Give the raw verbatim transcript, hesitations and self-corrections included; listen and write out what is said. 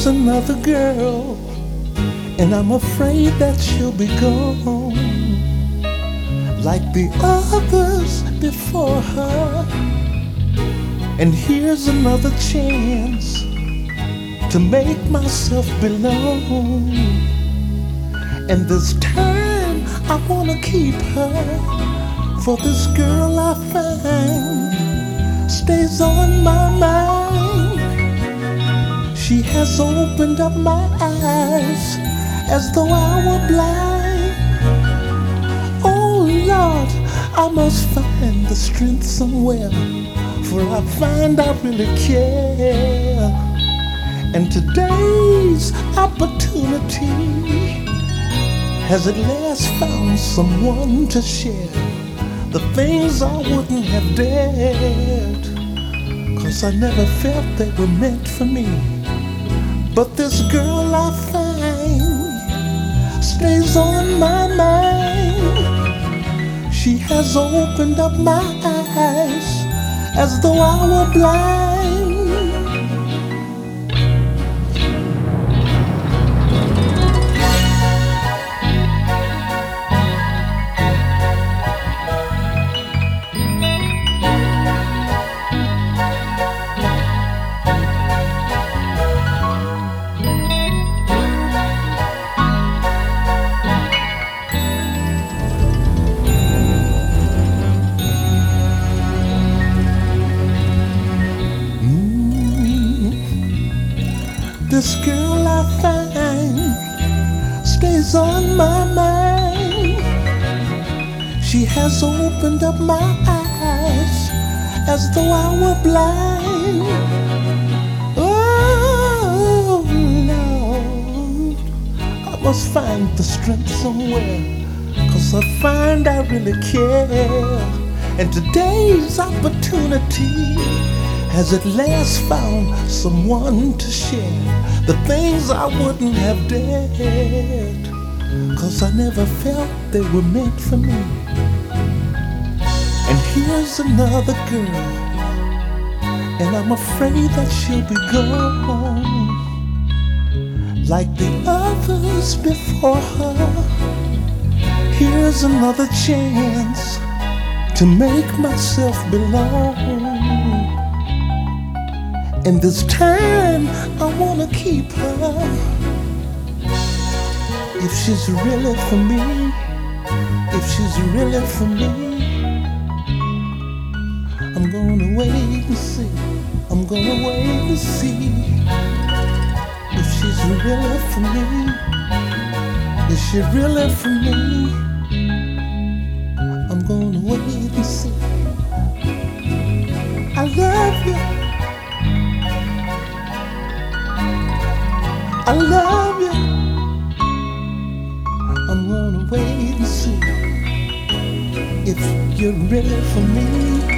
here's another girl, and I'm afraid that she'll be gone like the others before her. And here's another chance to make myself belong. And this time I wanna keep her, for this girl I find stays on my mind. She has opened up my eyes as though I were blind. Oh Lord, I must find the strength somewhere, for I find I really care. And today's opportunity has at last found someone to share the things I wouldn't have dared, 'cause I never felt they were meant for me. But this girl I find stays on my mind. She has opened up my eyes as though I were blind. This girl I find stays on my mind. She has opened up my eyes as though I were blind. Oh Lord, I must find the strength somewhere, 'cause I find I really care. And today's opportunity has at last found someone to share the things I wouldn't have dared, 'cause I never felt they were meant for me. And here's another girl, and I'm afraid that she'll be gone like the others before her. Here's another chance to make myself belong. And this time I wanna keep her. If she's really for me, if she's really for me, I'm gonna wait and see. I'm gonna wait and see. If she's really for me, is she really for me? I'm gonna wait and see. I love you. I love you. I'm gonna wait and see if you're ready for me.